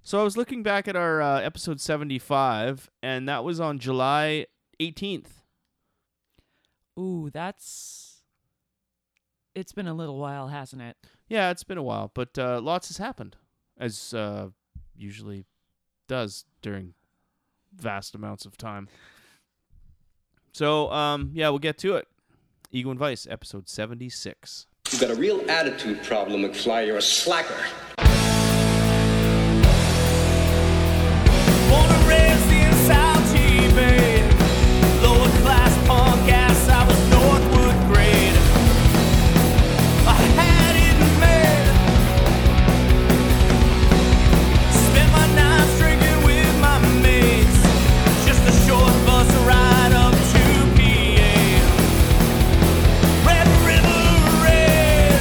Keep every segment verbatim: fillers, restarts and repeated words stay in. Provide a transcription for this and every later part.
So I was looking back at our uh, episode seventy-five, and that was on July eighteenth. Ooh, that's... It's been a little while, hasn't it? Yeah, it's been a while, but uh, lots has happened, as uh, usually does during vast amounts of time. So, um, yeah, we'll get to it. Ego and Vice, episode seventy-six. You've got a real attitude problem, McFly. You're a slacker. Born and raised in South Bay, lower class punk ass, I was Northwood grade. I had it made. Spent my nights drinking with my mates. Just a short bus ride up to P A. Red River Raid.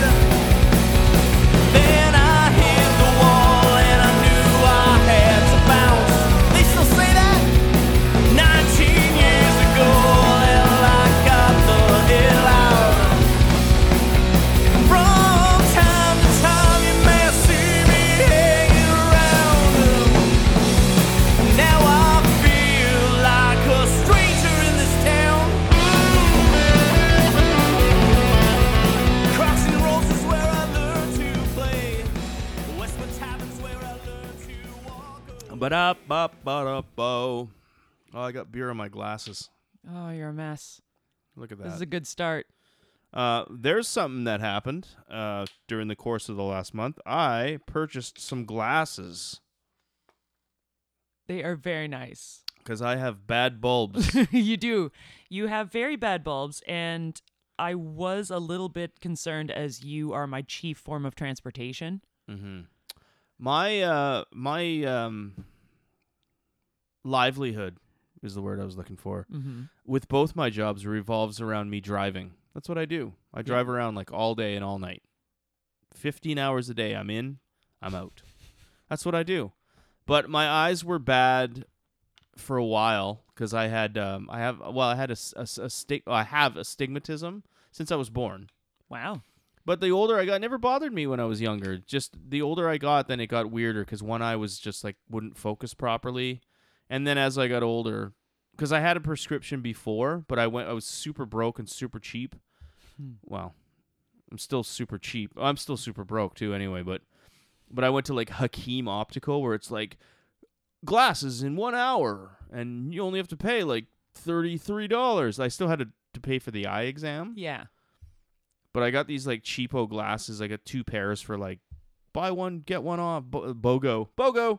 Then I hit the wall and I knew I had to bounce. They still say that? Nineteen years ago, hell, I got the hell out. From time to time, you may see me hanging around. Now I feel like a stranger in this town. Crocs and rolls is where I learned to play. Westwood Tavern's where I learned to walk. Ba-da-ba-ba-da-bo. Oh, I got beer in my glasses. Oh, you're a mess. Look at This is that. a good start. Uh, there's something that happened uh, during the course of the last month. I purchased some glasses They are very nice. because I have bad bulbs. You do. You have very bad bulbs, and I was a little bit concerned as you are my chief form of transportation. Mm-hmm. My uh, my um, livelihood is the word I was looking for. Mm-hmm. With both my jobs revolves around me driving. That's what I do. I drive around like all day and all night. fifteen hours a day. I'm in, I'm out. That's what I do. But my eyes were bad for a while because I had um, I have well I had a, s- a, s- a sti- I have astigmatism since I was born. Wow. But the older I got, it never bothered me when I was younger. Just the older I got, then it got weirder because one eye was just like wouldn't focus properly. And then as I got older, because I had a prescription before, but I went, I was super broke and super cheap. Hmm. Well, I'm still super cheap. I'm still super broke too, anyway. But but I went to like Hakeem Optical, where it's like glasses in one hour, and you only have to pay like thirty-three dollars. I still had to, to pay for the eye exam. Yeah. But I got these like cheapo glasses. I got two pairs for like buy one get one off. Bo- BOGO, BOGO.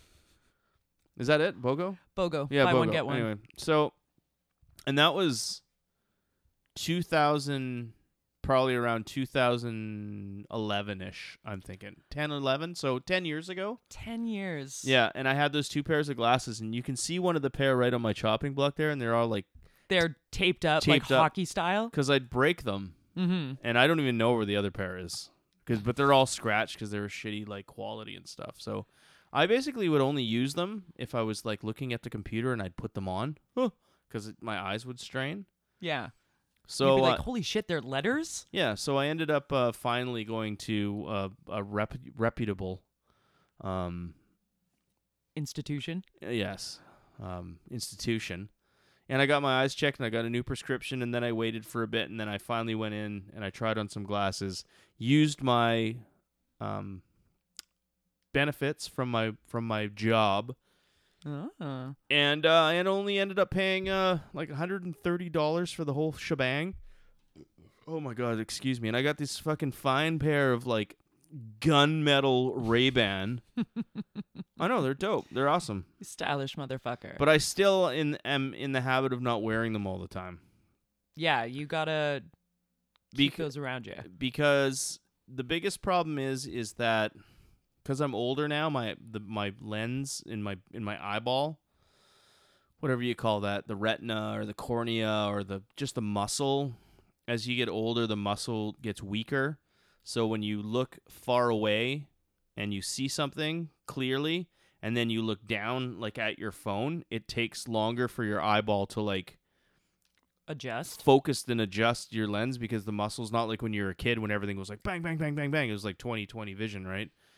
Is that it? BOGO? BOGO. Yeah, Buy BOGO. one, get one. Anyway, so and that was two thousand, probably around two thousand eleven ish. I'm thinking ten, eleven. So ten years ago. Ten years. Yeah, and I had those two pairs of glasses, and you can see one of the pair right on my chopping block there, and they're all like They're taped up Taped like up. hockey style. because I'd break them. Mm-hmm. And I don't even know where the other pair is, cause but they're all scratched because they were shitty like quality and stuff. So I basically would only use them if I was like looking at the computer and I'd put them on, because my eyes would strain. Yeah. So You'd be like, uh, holy shit, they're letters? yeah, so I ended up uh, finally going to uh, a rep- reputable, um, Institution. yes, um, institution. And I got my eyes checked, and I got a new prescription, and then I waited for a bit, and then I finally went in, and I tried on some glasses, used my um, benefits from my from my job, Oh. and uh, and only ended up paying uh, like one hundred thirty dollars for the whole shebang. Oh my god, excuse me. And I got this fucking fine pair of like gunmetal Ray-Ban. I know, they're dope. They're awesome. Stylish motherfucker. But I still in am in the habit of not wearing them all the time. yeah, you gotta keep Bec- those around you. because the biggest problem is is that because I'm older now, my the my lens in my in my eyeball, whatever you call that, the retina or the cornea or the just the muscle, as you get older, the muscle gets weaker. So when you look far away and you see something clearly, and then you look down like at your phone, it takes longer for your eyeball to like Adjust. focus and adjust your lens, because the muscle's not like when you're a kid when everything was like bang, bang, bang, bang, bang. It was like twenty twenty vision, right?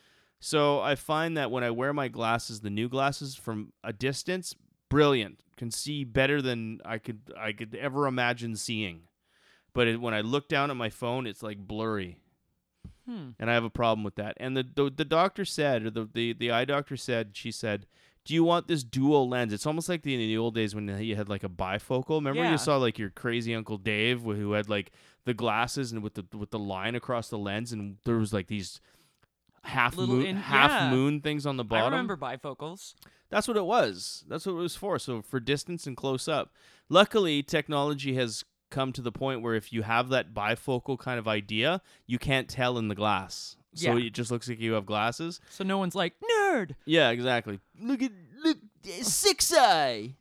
So I find that when I wear my glasses, the new glasses from a distance, brilliant, can see better than I could I could ever imagine seeing. But it, when I look down at my phone, it's like blurry. Hmm. And I have a problem with that. And the the, the doctor said, or the, the, the eye doctor said, she said, do you want this dual lens? It's almost like the, in the old days when you had like a bifocal. Remember Yeah. you saw like your crazy Uncle Dave wh- who had like the glasses and with the with the line across the lens, and there was like these half Little moon in- half yeah. moon things on the I bottom. remember bifocals. That's what it was. That's what it was for. So for distance and close up. Luckily, technology has come to the point where if you have that bifocal kind of idea, you can't tell in the glass. So Yeah. it just looks like you have glasses. So no one's like, nerd! Yeah, exactly. Look at look six eye.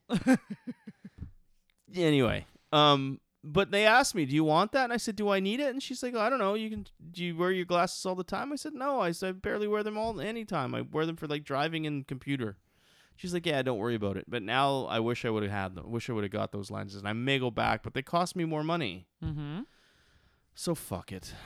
Anyway, um but they asked me, "Do you want that?" And I said, "Do I need it?" And she's like, "I don't know. You can. Do you wear your glasses all the time?" I said, "No. I said I barely wear them all any time. I wear them for like driving and computer." She's like, "Yeah, don't worry about it." But now I wish I would have had them. Wish I would have got those lenses. And I may go back, but they cost me more money. Mm-hmm. So fuck it.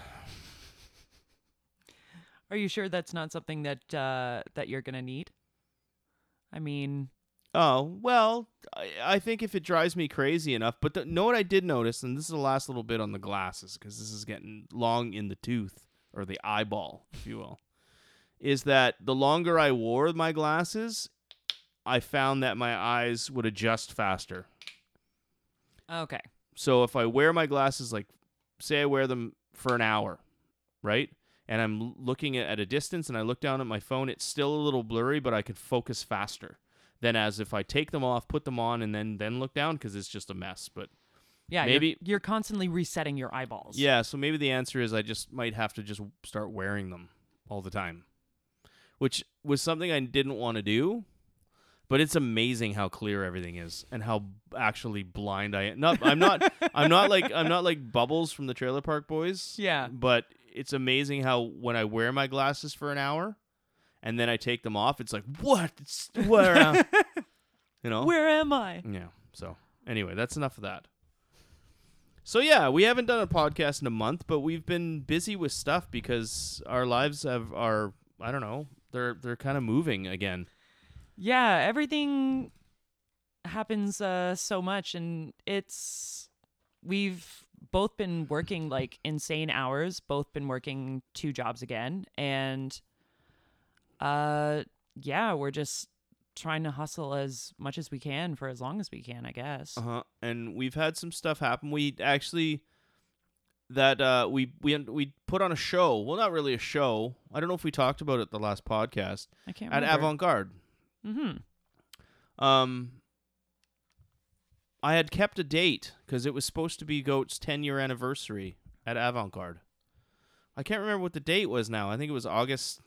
Are you sure that's not something that uh, that you're gonna need? I mean, Oh, well, I, I think if it drives me crazy enough. But the, know what I did notice, and this is the last little bit on the glasses, because this is getting long in the tooth, or the eyeball, if you will, is that the longer I wore my glasses, I found that my eyes would adjust faster. okay. So if I wear my glasses, like, say I wear them for an hour, right? And I'm l- looking at, at a distance, and I look down at my phone, it's still a little blurry, but I could focus faster than as if I take them off, put them on, and then then look down, because it's just a mess. But Yeah, Maybe- you're, you're constantly resetting your eyeballs. yeah, so maybe the answer is I just might have to just start wearing them all the time, which was something I didn't want to do. But it's amazing how clear everything is and how actually blind I am. Not, I'm not. I'm not like I'm not like Bubbles from the Trailer Park Boys. Yeah. But it's amazing how when I wear my glasses for an hour, and then I take them off, it's like what? It's, where am you know? Where am I? Yeah. So anyway, that's enough of that. So yeah, we haven't done a podcast in a month, but we've been busy with stuff because our lives have are I don't know they're they're kind of moving again. Yeah, everything happens uh, so much, and it's we've both been working like insane hours, both been working two jobs again, and uh, yeah, we're just trying to hustle as much as we can for as long as we can, I guess. Uh huh. And we've had some stuff happen. We actually that uh we we we put on a show. Well, not really a show. I don't know if we talked about it the last podcast I can't at remember. Avant Garde. Mm-hmm. Um, I had kept a date because it was supposed to be Goat's ten year anniversary at Avant Garde. I can't remember what the date was now. I think it was August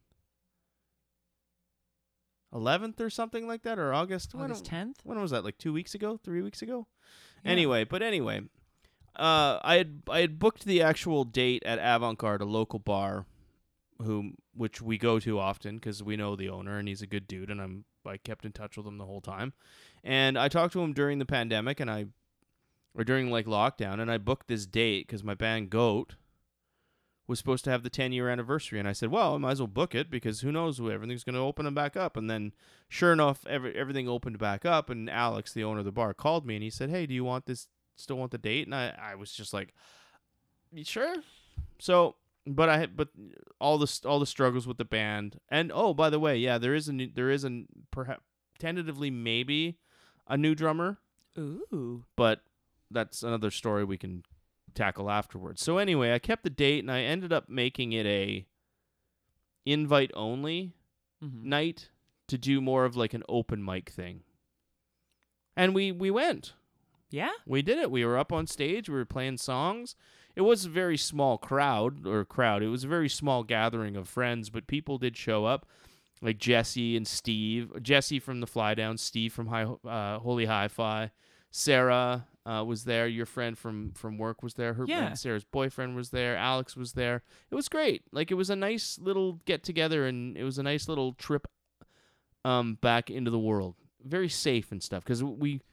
eleventh or something like that, or August. when- August tenth? When was that? Like two weeks ago, three weeks ago. Yeah. Anyway, but anyway, uh, I had I had booked the actual date at Avant Garde, a local bar, whom which we go to often because we know the owner and he's a good dude, and I'm I kept in touch with him the whole time, and I talked to him during the pandemic, and I or during like lockdown, and I booked this date because my band Goat was supposed to have the ten year anniversary, and I said, well, I might as well book it because who knows, everything's going to open them back up. And then sure enough, every, everything opened back up, and Alex, the owner of the bar, called me and he said, hey, do you want this, still want the date? And I, I was just like, you sure? So, but I had, but all the, all the struggles with the band, and oh, by the way, yeah, there is a new, there is a, perhaps, tentatively maybe a new drummer, Ooh. but that's another story we can tackle afterwards. So anyway, I kept the date, and I ended up making it a invite only Mm-hmm. night to do more of like an open mic thing. And we we went. Yeah? We did it. We were up on stage. We were playing songs. It was a very small crowd or crowd. It was a very small gathering of friends, but people did show up, like Jesse and Steve. Jesse from the Fly Down, Steve from High, uh, Holy Hi-Fi, Sarah uh, was there. Your friend from, from work was there. Her Yeah. and Sarah's boyfriend was there. Alex was there. It was great. Like, it was a nice little get together, and it was a nice little trip um back into the world. Very safe and stuff, because we.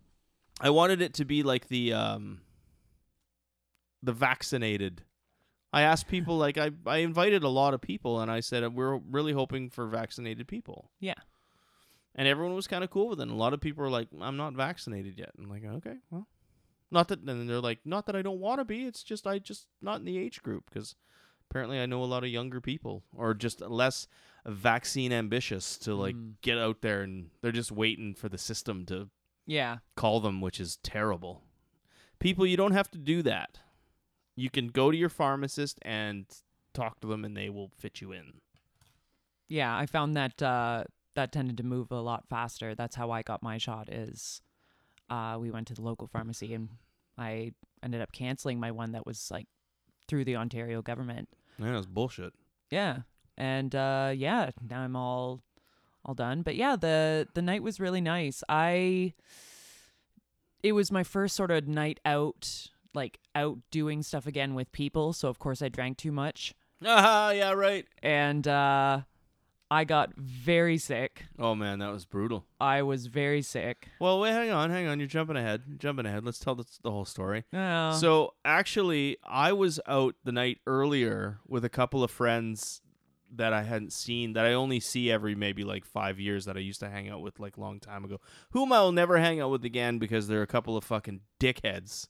I wanted it to be like the um. the vaccinated I asked people, like, I, I invited a lot of people, and I said, we're really hoping for vaccinated people. Yeah. And everyone was kind of cool with it. And a lot of people were like, I'm not vaccinated yet. I'm like, okay, well. Not that, and they're like, not that I don't want to be. It's just, I just not in the age group. Because apparently I know a lot of younger people. Or just less vaccine ambitious to, like, Mm. get out there. And they're just waiting for the system to Yeah. call them, which is terrible. People, you don't have to do that. You can go to your pharmacist and talk to them, and they will fit you in. Yeah, I found that uh, that tended to move a lot faster. That's how I got my shot. Is uh, we went to the local pharmacy, and I ended up canceling my one that was like through the Ontario government. Man, that's bullshit. Yeah, and uh, yeah, now I'm all all done. But yeah, the the night was really nice. I it was my first sort of night out, like out doing stuff again with people. So of course I drank too much. Ah, yeah, right. And uh, I got very sick. Oh, man, that was brutal. I was very sick. Well, wait, hang on, hang on. You're jumping ahead. You're jumping ahead. Let's tell the, the whole story. Oh. So, actually, I was out the night earlier with a couple of friends that I hadn't seen, that I only see every maybe like five years that I used to hang out with like a long time ago, whom I will never hang out with again because they're a couple of fucking dickheads.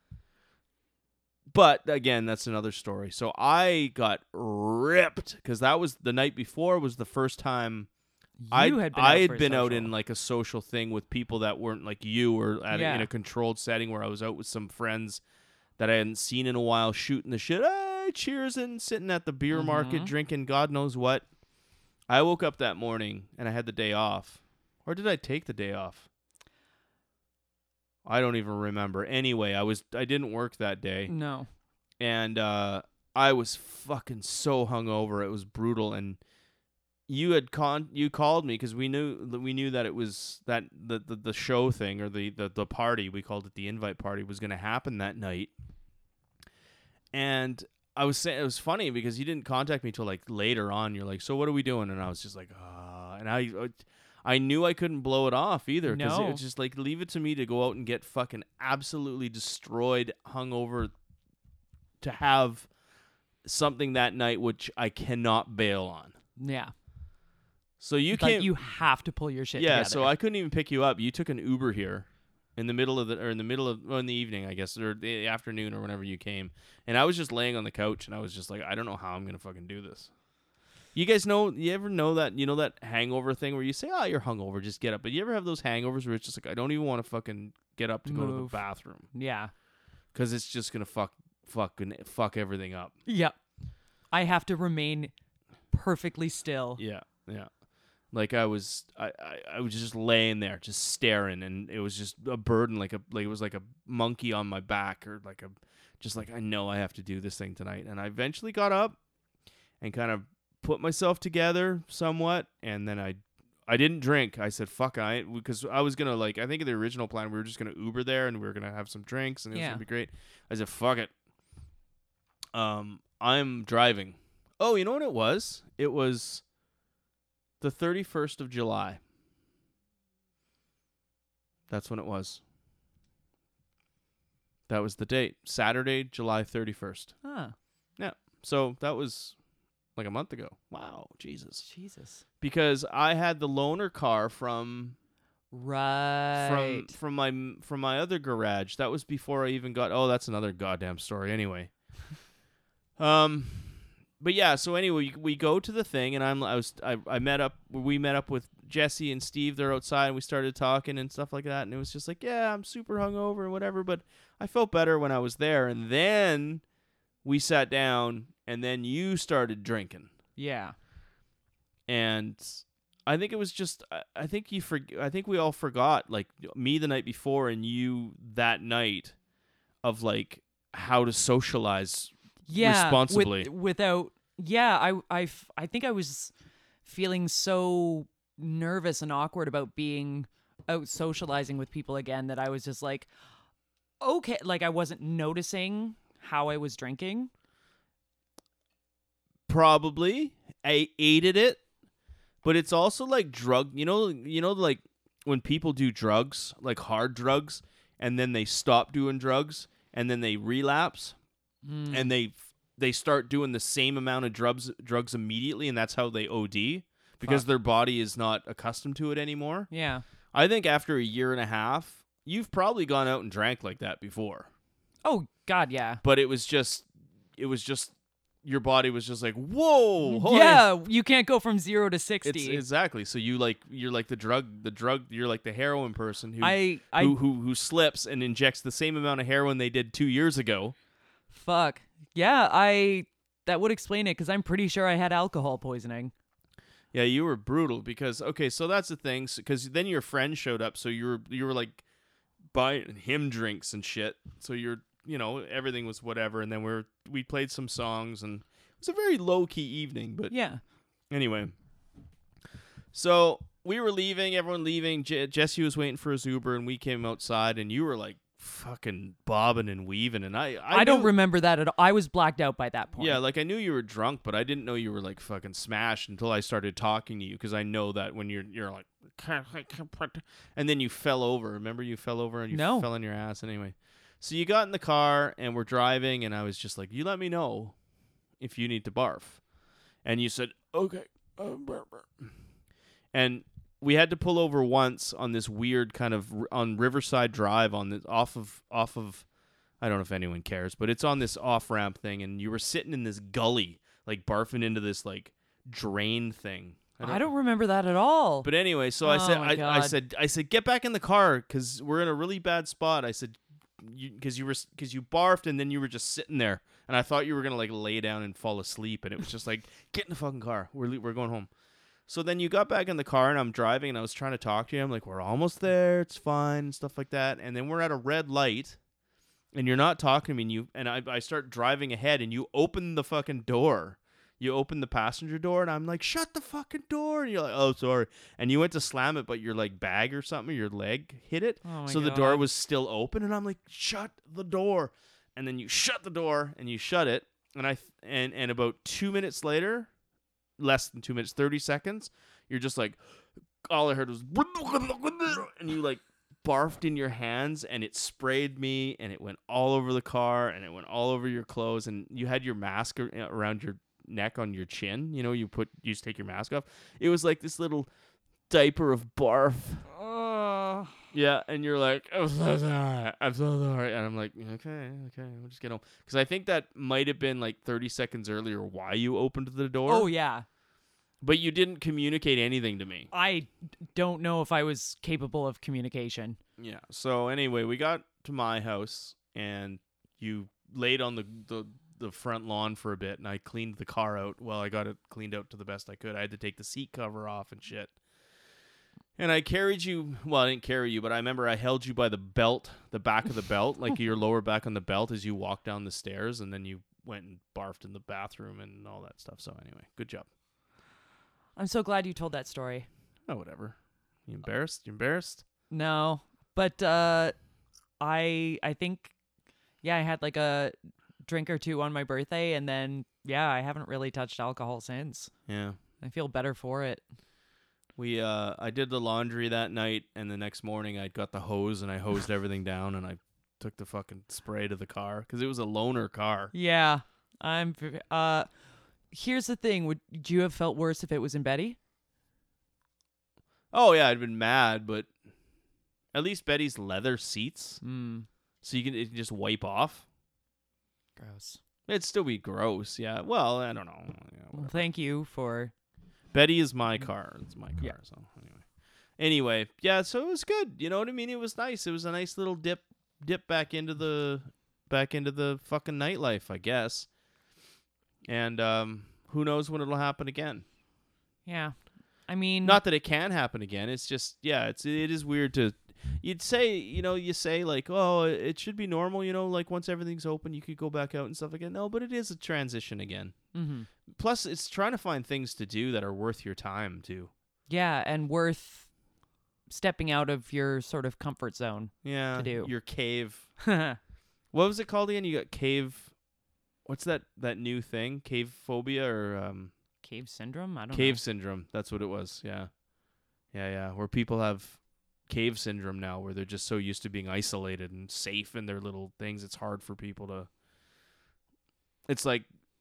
But, again, that's another story. So, I got ripped because that was the night before was the first time you I had been I out had for a been out social. in like a social thing with people that weren't like you, or at a, Yeah. in a controlled setting where I was out with some friends that I hadn't seen in a while, shooting the shit, hey, cheers, and sitting at the beer market Mhm. drinking God knows what. I woke up that morning and I had the day off, or did I take the day off? I don't even remember. Anyway, I was I didn't work that day, No. and uh, I was fucking so hungover. It was brutal. And you had con you called me because we knew that we knew that it was that the, the the show thing, or the the the party, we called it the invite party, was going to happen that night. And I was saying, it was funny because you didn't contact me till like later on. You're like, so what are we doing? And I was just like, ah. And I I knew I couldn't blow it off either, because No. it was just like, leave it to me to go out and get fucking absolutely destroyed, hungover, to have something that night which I cannot bail on. Yeah. So you Like can't. you have to pull your shit yeah. together. So I couldn't even pick you up. You took an Uber here in the middle of the or in the middle of well, in the evening, I guess, or the afternoon, or whenever you came. And I was just laying on the couch, and I was just like, I don't know how I'm gonna fucking do this. You guys know? You ever know that? You know that hangover thing where you say, "Oh, you're hungover, just get up." But you ever have those hangovers where it's just like, I don't even want to fucking get up to go to the Move. bathroom Yeah. because it's just gonna fuck, fucking fuck everything up. Yep. I have to remain perfectly still. Yeah, yeah. Like I was, I, I, I was just laying there, just staring, and it was just a burden, like a, like it was like a monkey on my back, or like a, just like I know I have to do this thing tonight. And I eventually got up and kind of put myself together somewhat, and then I, I didn't drink. I said, "Fuck, I," because I was gonna like, I think the original plan we were just gonna Uber there, and we were gonna have some drinks, and it was Yeah. gonna be great. I said, "Fuck it." Um, I'm driving. Oh, you know what it was? It was the thirty-first of July. That's when it was. That was the date. Saturday, July thirty-first. Huh. Yeah. So that was like a month ago. Wow, Jesus. Jesus. Because I had the loaner car from Right. from from my from my other garage. That was before I even got. Oh, that's another goddamn story. Anyway. um But yeah, so anyway, we, we go to the thing, and I'm I was I, I met up we met up with Jesse and Steve. They're outside, and we started talking and stuff like that. And it was just like, yeah, I'm super hungover and whatever, but I felt better when I was there. And then we sat down, and then you started drinking, Yeah. and I think it was just I, I think you for, I think we all forgot, like me the night before and you that night, of like how to socialize. Yeah. Responsibly. With, without. Yeah. I. I. f- I think I was feeling so nervous and awkward about being out socializing with people again that I was just like, okay, like I wasn't noticing how I was drinking. Probably I aided it, but it's also like drug. You know, you know, like when people do drugs, like hard drugs, and then they stop doing drugs, and then they relapse, Mm. and they they start doing the same amount of drugs drugs immediately, and that's how they O D because Fuck. their body is not accustomed to it anymore. Yeah. I think after a year and a half, you've probably gone out and drank like that before. Oh God, yeah. But it was just, it was just, your body was just like, whoa, holy. Yeah, you can't go from zero to sixty. It's, exactly. So you like, you're like the drug, the drug, you're like the heroin person who, I, I, who, who, who slips and injects the same amount of heroin they did two years ago. fuck. Yeah, I, that would explain it because I'm pretty sure I had alcohol poisoning. Yeah, you were brutal because okay, so that's the thing. Because then your friend showed up, so you were you were like buying him drinks and shit. So you're you know everything was whatever, and then we are we played some songs, and it was a very low key evening. But Yeah. anyway, so we were leaving, everyone leaving. J- Jesse was waiting for his Uber, and we came outside, and you were like fucking bobbing and weaving, and I I, I, don't knew- remember that at all. I was blacked out by that point. Yeah, like I knew you were drunk, but I didn't know you were like fucking smashed until I started talking to you because I know that when you're you're like, and then you fell over. Remember you fell over and you No. fell on your ass anyway. So you got in the car and we're driving, and I was just like, you let me know if you need to barf, and you said okay, uh, burp, burp. And we had to pull over once on this weird kind of on Riverside Drive on the off of off of. I don't know if anyone cares, but it's on this off-ramp thing, and you were sitting in this gully, like barfing into this like drain thing. I don't remember that at all. But anyway, so I Oh said, my I, I God. said, I said, get back in the car because we're in a really bad spot. I said, because you, you were because you barfed and then you were just sitting there, and I thought you were gonna like lay down and fall asleep, and it was just like, get in the fucking car. We're le- we're going home. So then you got back in the car, and I'm driving, and I was trying to talk to you. I'm like, we're almost there. It's fine, and stuff like that. And then we're at a red light. And you're not talking to me, and you and I, I start driving ahead, and you open the fucking door. You open the passenger door, and I'm like, shut the fucking door. And you're like, oh, sorry. And you went to slam it, but your like bag or something, or your leg hit it. Oh my so the door God. was still open, and I'm like, shut the door. And then you shut the door, and you shut it. And I and and about two minutes later, less than two minutes, thirty seconds, you're just like, all I heard was, and you like. Barfed in your hands, and it sprayed me, and it went all over the car, and it went all over your clothes, and you had your mask ar- around your neck on your chin. You know, you put you just take your mask off. It was like this little diaper of barf. Oh. Yeah, and you're like, I'm so sorry, I'm so sorry, and I'm like, okay, okay, we'll just get home, because I think that might have been like thirty seconds earlier why you opened the door. Oh yeah. But you didn't communicate anything to me. I don't know if I was capable of communication. Yeah. So anyway, we got to my house, and you laid on the, the the front lawn for a bit, and I cleaned the car out. Well, I got it cleaned out to the best I could. I had to take the seat cover off and shit. And I carried you. Well, I didn't carry you, but I remember I held you by the belt, the back of the belt, like your lower back on the belt, as you walked down the stairs, and then you went and barfed in the bathroom and all that stuff. So anyway, good job. I'm so glad you told that story. Oh, whatever. You embarrassed? You embarrassed? No, but uh, I I think yeah, I had like a drink or two on my birthday, and then yeah, I haven't really touched alcohol since. Yeah. I feel better for it. We uh I did the laundry that night, and the next morning I got the hose and I hosed everything down, and I took the fucking spray to the car because it was a loaner car. Yeah, I'm. v- Uh, here's the thing: would you have felt worse if it was in Betty? Oh yeah, I'd been mad, but at least Betty's leather seats, Hmm. so you can, it can just wipe off. Gross. It'd still be gross, yeah. Well, I don't know. Yeah, Well, whatever. thank you for. Betty is my car. It's my car. Yeah. So anyway, anyway, yeah. So it was good. You know what I mean? It was nice. It was a nice little dip, dip back into the, back into the fucking nightlife, I guess. And um, who knows when it'll happen again? Yeah, I mean, Not that it can happen again. It's just, yeah. It's it is weird to. You'd say, you know, you say like, oh, it should be normal. You know, like once everything's open, you could go back out and stuff again. No, but it is a transition again. hmm Plus, it's trying to find things to do that are worth your time too. yeah, and worth stepping out of your sort of comfort zone. Yeah, To do. your cave. Cave What was it called again? You got cave. What's that? That new thing? Cave phobia or um, syndrome? I don't cave know. syndrome? That's what it was. Yeah, yeah, yeah. Where people have cave syndrome now, where they're just so used to being isolated and safe in their little things. It's hard for people to. It's like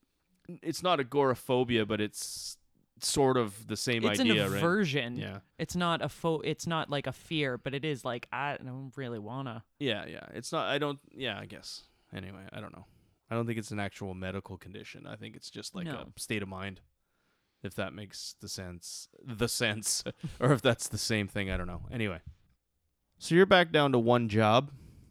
it's not agoraphobia, but it's sort of the same It's idea, an right? aversion. Yeah. It's not a fo- It's not like a fear, but it is like I don't really wanna. Yeah, yeah. It's not. I don't. Yeah, I guess. Anyway, I don't know. I don't think it's an actual medical condition. I think it's just like No. a state of mind. If that makes the sense, the sense, or if that's the same thing, I don't know. Anyway, so you're back down to one job.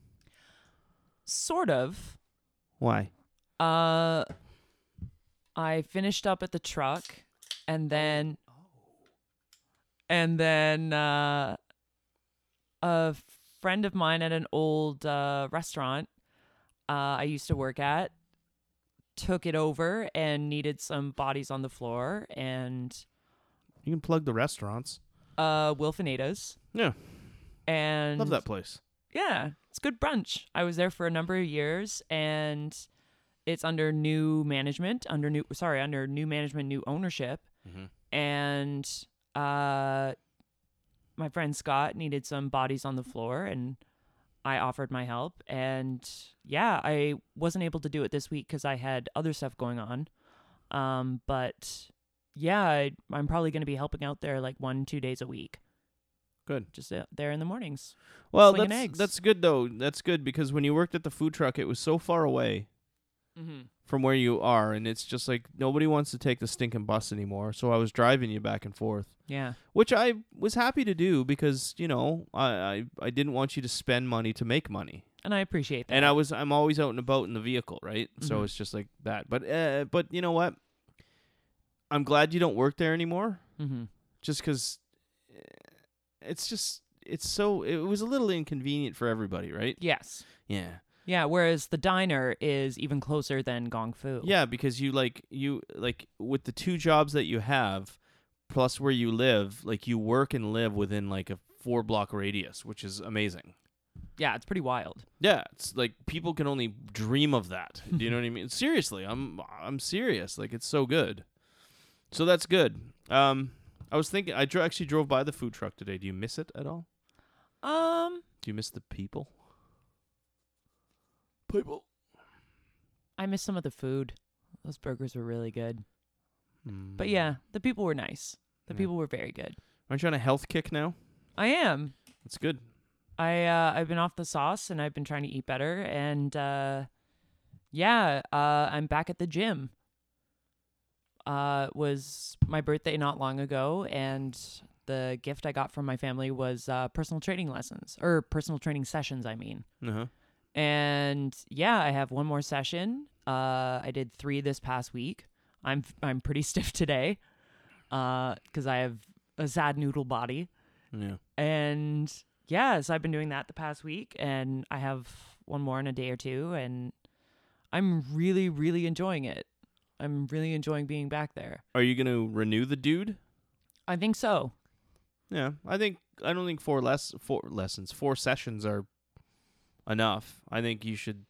Sort of. Why? Uh, I finished up at the truck, and then, and then uh, a friend of mine at an old uh, restaurant uh, I used to work at took it over and needed some bodies on the floor, and You can plug the restaurants. uh, Wilfinadas, Yeah, and love that place. Yeah, it's good brunch. I was there for a number of years, and it's under new management, under new sorry, under new management, new ownership, Mhm. and uh, my friend Scott needed some bodies on the floor, and I offered my help, and yeah, I wasn't able to do it this week because I had other stuff going on, um, but yeah, I, I'm probably going to be helping out there like one, two days a week. Good. Just uh, there in the mornings. Well, Slinging that's eggs. that's good though. That's good because when you worked at the food truck, it was so far away Mm-hmm. from where you are, and it's just like nobody wants to take the stinking bus anymore. So I was driving you back and forth, Yeah. which I was happy to do because you know I I, I didn't want you to spend money to make money, And I appreciate that. and I was I'm always out and about in the vehicle, right? So Mhm. it's just like that. But uh, but you know what? I'm glad you don't work there anymore, Mm-hmm. just because it's just it's so it was a little inconvenient for everybody, right? Yes. Yeah. Yeah. Whereas the diner is even closer than Gong Fu. Yeah, because you like you like with the two jobs that you have, plus where you live, like you work and live within like a four block radius, which is amazing. Yeah. It's pretty wild. Yeah, it's like people can only dream of that. Do you know what I mean? Seriously, I'm I'm serious. Like it's so good. So that's good. Um, I was thinking I dro- actually drove by the food truck today. Do you miss it at all? Um, Do you miss the people? People. I miss some of the food. Those burgers were really good. Mm. But yeah, the people were nice. The Yeah. people were very good. Aren't you on a health kick now? I am. That's good. I uh, I've been off the sauce and I've been trying to eat better, and uh, yeah, uh, I'm back at the gym. Uh, it was my birthday not long ago, and the gift I got from my family was uh, personal training lessons or personal training sessions. I mean, Uh huh. and yeah, I have one more session. Uh, I did three this past week. I'm I'm pretty stiff today, uh, because I have a sad noodle body. Yeah. And yeah, so I've been doing that the past week, and I have one more in a day or two, and I'm really, really enjoying it. I'm really enjoying being back there. Are you gonna renew the dude? I think so. Yeah, I think I don't think four less four lessons, four sessions are enough. I think you should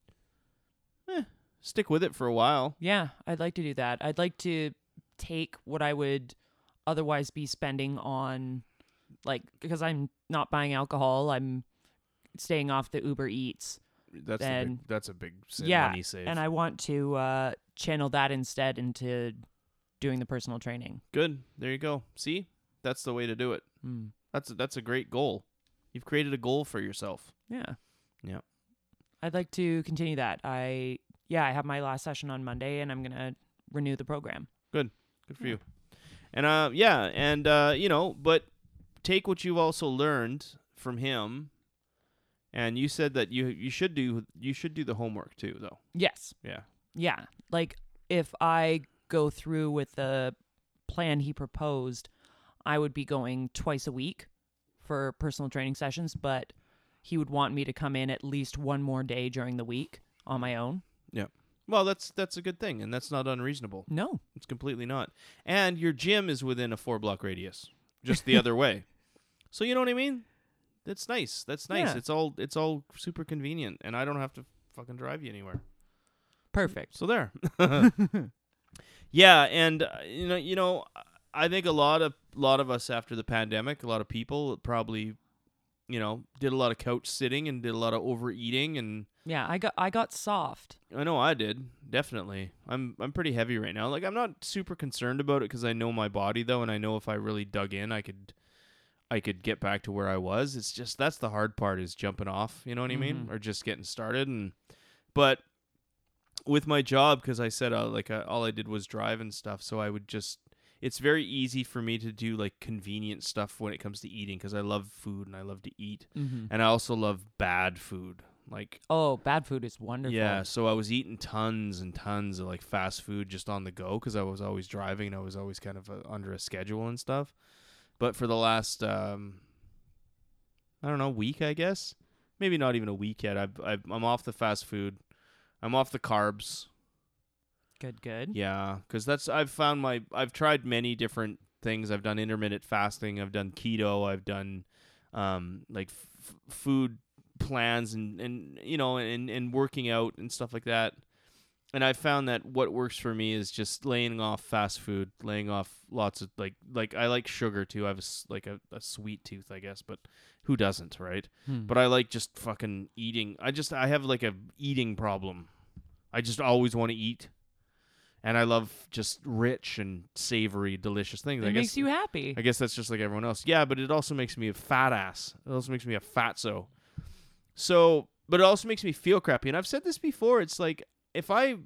eh, stick with it for a while. Yeah, I'd like to do that. I'd like to take what I would otherwise be spending on, like, because I'm not buying alcohol, I'm staying off the Uber Eats. That's a Then- big, that's a big sa- yeah, money save. and I want to uh, channel that instead into doing the personal training. Good. There you go. See, that's the way to do it. Mm. That's that's a great goal. You've created a goal for yourself. Yeah. Yeah. I'd like to continue that. I yeah, I have my last session on Monday, and I'm gonna renew the program. Good for Yeah. you. And uh, yeah, and uh, you know, but take what you've also learned from him. And you said that you you should do you should do the homework too, though. Yes. Yeah. Yeah. Like if I go through with the plan he proposed, I would be going twice a week for personal training sessions, but he would want me to come in at least one more day during the week on my own. Well, that's that's a good thing, and that's not unreasonable. No. It's completely not. And your gym is within a four block radius, just the other way. So you know what I mean? That's nice. That's nice. Yeah. It's all it's all super convenient, and I don't have to fucking drive you anywhere. Perfect. So there. Yeah, and uh, you know, you know, I think a lot of lot of us after the pandemic, a lot of people probably you know, did a lot of couch sitting and did a lot of overeating, and Yeah, I got I got soft. I know I did, definitely. I'm I'm pretty heavy right now. Like, I'm not super concerned about it because I know my body though, and I know if I really dug in, I could I could get back to where I was. It's just that's the hard part, is jumping off. You know what I mean, or just getting started. And but with my job, because I said uh, like uh, all I did was drive and stuff, so I would just. It's very easy for me to do like convenient stuff when it comes to eating, because I love food and I love to eat, Mm-hmm. and I also love bad food. Like, Oh, bad food is wonderful. yeah, so I was eating tons and tons of like fast food just on the go because I was always driving and I was always kind of uh, under a schedule and stuff. But for the last, um, I don't know, week, I guess, maybe not even a week yet. I've, I've, I'm off the fast food. I'm off the carbs. Good, good. Yeah, because that's I've found my I've tried many different things. I've done intermittent fasting. I've done keto. I've done um, like f- food plans and, and you know and, and working out and stuff like that. And I found that what works for me is just laying off fast food, laying off lots of like like I like sugar too. I have a, s- like a, a sweet tooth, I guess, but who doesn't, right? Hmm. But I like just fucking eating. I just I have like a eating problem. I just always want to eat. And I love just rich and savory, delicious things. It I makes guess, you happy. I guess that's just like everyone else. Yeah, but it also makes me a fat ass. It also makes me a fatso. So, but it also makes me feel crappy. And I've said this before. It's like, if I,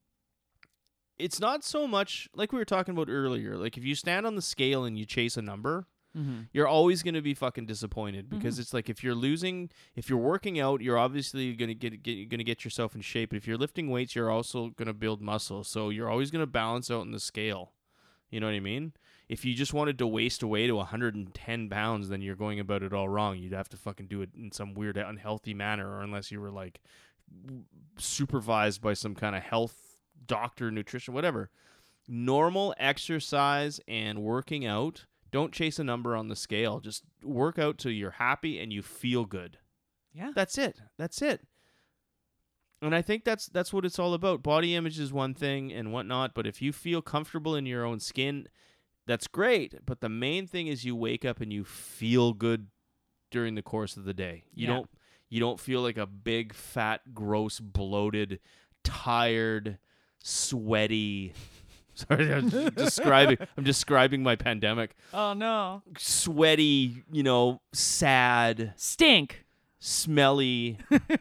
it's not so much like we were talking about earlier. Like, if you stand on the scale and you chase a number, Mm-hmm. you're always going to be fucking disappointed, because it's like, if you're losing, if you're working out, you're obviously going to get, get going to get yourself in shape. But if you're lifting weights, you're also going to build muscle. So you're always going to balance out in the scale. You know what I mean? If you just wanted to waste away to one hundred ten pounds, then you're going about it all wrong. You'd have to fucking do it in some weird unhealthy manner, or unless you were like supervised by some kind of health doctor, nutrition, whatever. Normal exercise and working out. Don't chase a number on the scale. Just work out till you're happy and you feel good. Yeah. That's it. That's it. And I think that's that's what it's all about. Body image is one thing and whatnot, but if you feel comfortable in your own skin, that's great. But the main thing is you wake up and you feel good during the course of the day. You Yeah. don't you don't feel like a big, fat, gross, bloated, tired, sweaty. Sorry, I'm describing. I'm describing my pandemic. Oh no. Sweaty, you know, sad, Stink. smelly,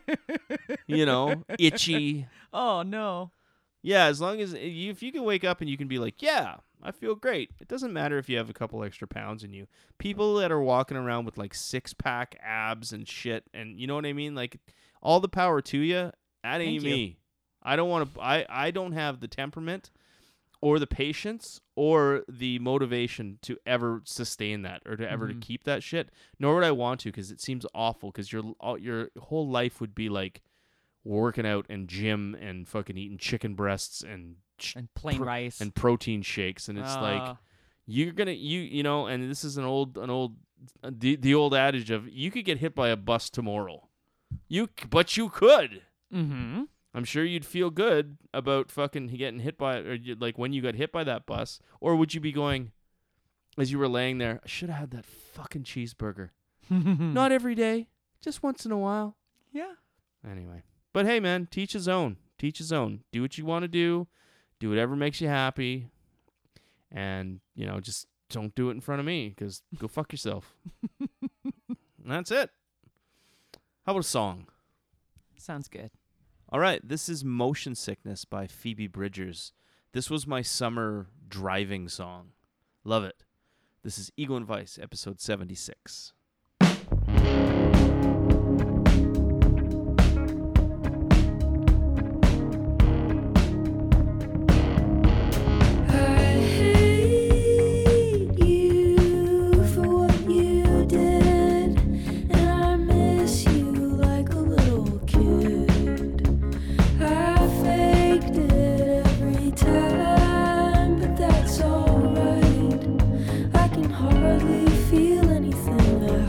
you know, itchy. Oh no. Yeah, as long as you, if you can wake up and you can be like, yeah, I feel great. It doesn't matter if you have a couple extra pounds in you. People that are walking around with like six pack abs and shit, and you know what I mean? Like, all the power to you. That ain't Thank you. me. I don't want to. I I don't have the temperament, or the patience, or the motivation to ever sustain that, or to ever Mhm. to keep that shit. Nor would I want to, because it seems awful. Because your all- your whole life would be like working out and gym and fucking eating chicken breasts and ch- And plain Pro- rice. and protein shakes, and it's like Ah. you're gonna you you know. And this is an old an old the the old adage of, you could get hit by a bus tomorrow. You c- but you could. Mm-hmm. I'm sure you'd feel good about fucking getting hit by, or you- like when you got hit by that bus, or would you be going, as you were laying there, I should have had that fucking cheeseburger. Not every day, just once in a while. Yeah. Anyway, but hey, man, teach his own. Teach his own. Do what you want to do. Do whatever makes you happy, and you know, just don't do it in front of me, because go fuck yourself. And that's it. How about a song? Sounds good. All right, this is Motion Sickness by Phoebe Bridgers. This was my summer driving song. Love it. This is Ego and Vice, episode seventy-six. I hate you for what you did, and I miss you like a little kid. I faked it every time, but that's alright. I can hardly feel anything. I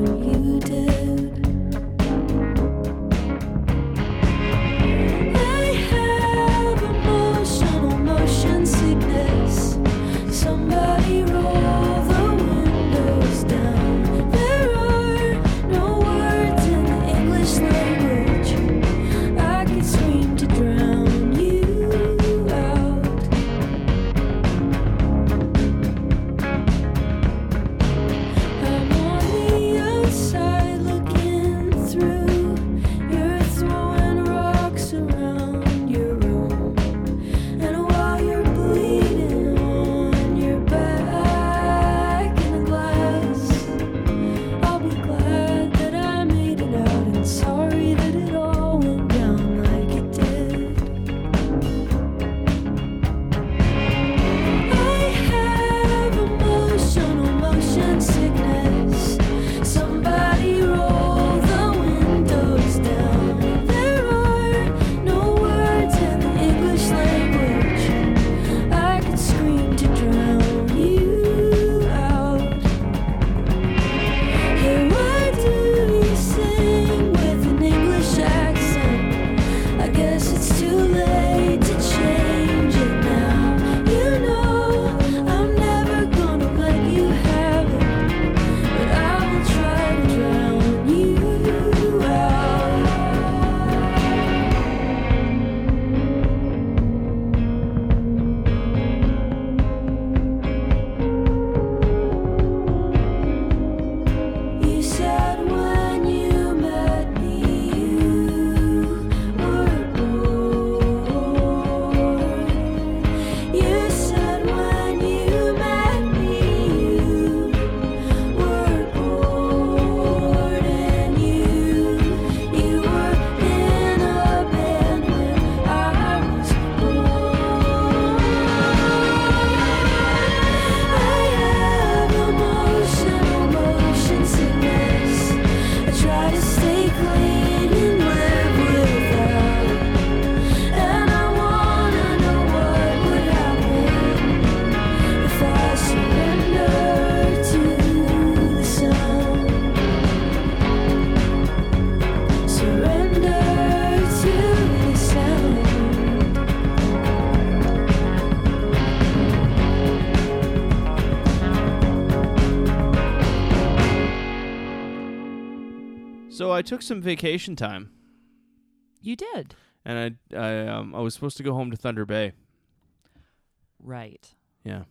what you did. I have emotional motion sickness. Somebody roll the windows down. There are no words in the English language. I could scream to drown you out. I'm on the outside looking through. You're throwing rocks around your room. And while you're bleeding on your back in the glass, I'll be glad that I made it out and sorry that it all went down like it did. I have emotional motion sickness. Somebody roll the windows down. There are no words in the English language. I could scream to drown you out. Hey, why do you sing with an English accent? I guess it's too late to change it now. You know I'm never gonna let you have it, but I will try to drown you out. You said when you met me you were bored. You said when you met me you were bored, and you you were in a band when I was born. I have emotional motion sickness. I try to stay clean and live without. And I wanna know what would happen if I surrender to the sound. Surrender to the sound. So I took some vacation time, You did. and I I um I was supposed to go home to Thunder Bay. Right. Yeah.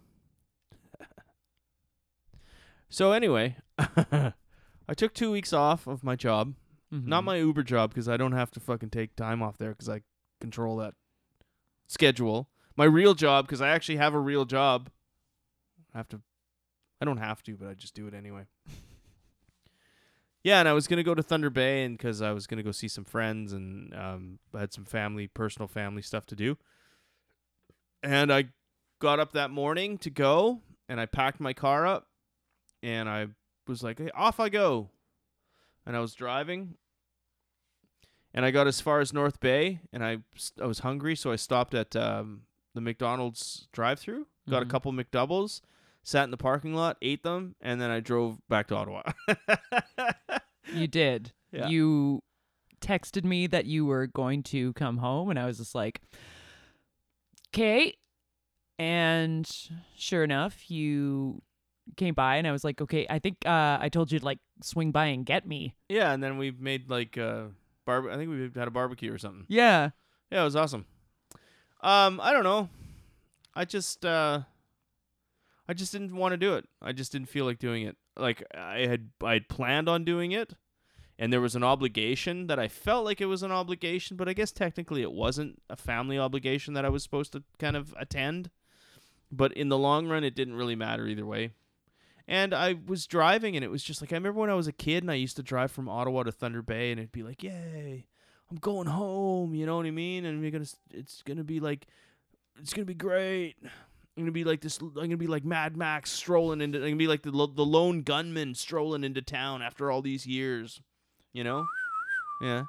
So anyway, I took two weeks off of my job. Not Mhm. my Uber job, because I don't have to fucking take time off there because I control that schedule. My real job, because I actually have a real job. I have to. I don't have to, but I just do it anyway. Yeah, and I was gonna go to Thunder Bay, and because I was gonna go see some friends, and um, I had some family, personal family stuff to do. And I got up that morning to go, and I packed my car up, and I was like, hey, off I go. And I was driving, and I got as far as North Bay, and I, I was hungry, so I stopped at um, the McDonald's drive-thru, got Mhm. a couple McDoubles, sat in the parking lot, ate them, and then I drove back to Ottawa. You did. Yeah. You texted me that you were going to come home, and I was just like, okay. And sure enough, you came by, and I was like, okay, I think uh, I told you to like swing by and get me. Yeah, and then we made like uh, barbe- I think we had a barbecue or something. Yeah. Yeah, it was awesome. Um, I don't know. I just uh, I just didn't want to do it. I just didn't feel like doing it. Like I had I had planned on doing it, and there was an obligation that I felt like it was an obligation, but I guess technically it wasn't a family obligation that I was supposed to kind of attend. But in the long run, it didn't really matter either way. And I was driving, and it was just like, I remember when I was a kid, and I used to drive from Ottawa to Thunder Bay, and it'd be like, yay, I'm going home, you know what I mean? And we're gonna, it's gonna be like, it's gonna be great. I'm gonna be like this. I'm gonna be like Mad Max strolling into. I'm gonna be like the lo- the lone gunman strolling into town after all these years, you know? Yeah.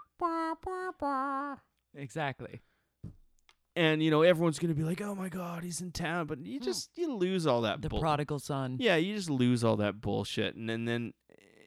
Exactly. And you know, everyone's gonna be like, "Oh my God, he's in town," but you just you lose all that. The bull- prodigal son. Yeah, you just lose all that bullshit, and, and then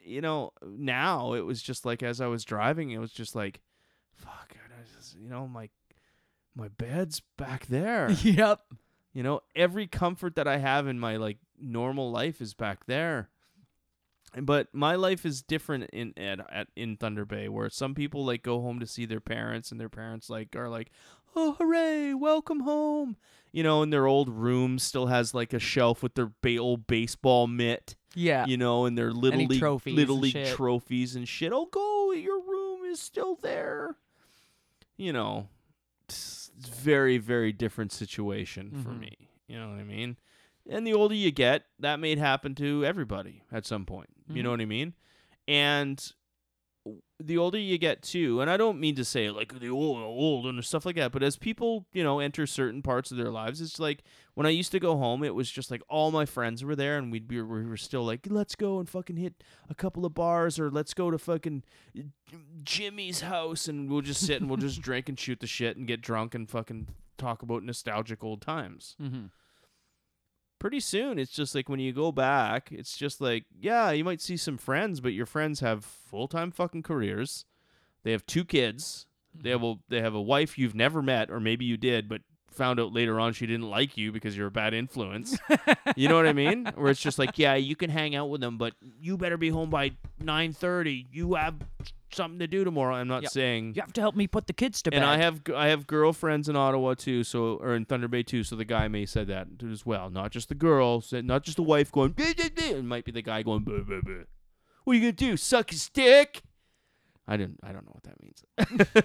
you know, now it was just like as I was driving, it was just like, fuck, I just, you know, my my bed's back there. Yep. You know, every comfort that I have in my like normal life is back there. But my life is different in at, at in Thunder Bay, where some people like go home to see their parents, and their parents like are like, "Oh, hooray, welcome home!" You know, and their old room still has like a shelf with their ba- old baseball mitt. Yeah. You know, and their little Any league trophies little and league shit. trophies and shit. Oh, go! Your room is still there. You know, it's a very very different situation for Mhm. me. You know what I mean? And the older you get, that may happen to everybody at some point. You know Mhm. what I mean? And the older you get too, and I don't mean to say like the old, old and stuff like that, but as people, you know, enter certain parts of their lives, it's like when I used to go home, it was just like all my friends were there, and we'd be we were still like, let's go and fucking hit a couple of bars, or let's go to fucking Jimmy's house, and we'll just sit and we'll just drink and shoot the shit and get drunk and fucking talk about nostalgic old times. Mm-hmm. Pretty soon, it's just like when you go back, it's just like, yeah, you might see some friends, but your friends have full-time fucking careers. They have two kids. They have a they have a wife you've never met, or maybe you did, but found out later on she didn't like you because you're a bad influence. You know what I mean? Where it's just like, yeah, you can hang out with them, but you better be home by nine thirty. You have something to do tomorrow. I'm not Yep. saying You have to help me put the kids to bed. and I have I have girlfriends in Ottawa too, so or in Thunder Bay too. So the guy may said that as well, not just the girl, so not just the wife going. Bleh, bleh, bleh. It might be the guy going. Bleh, bleh, bleh. What are you gonna do? Suck his dick? I didn't. I don't know what that means.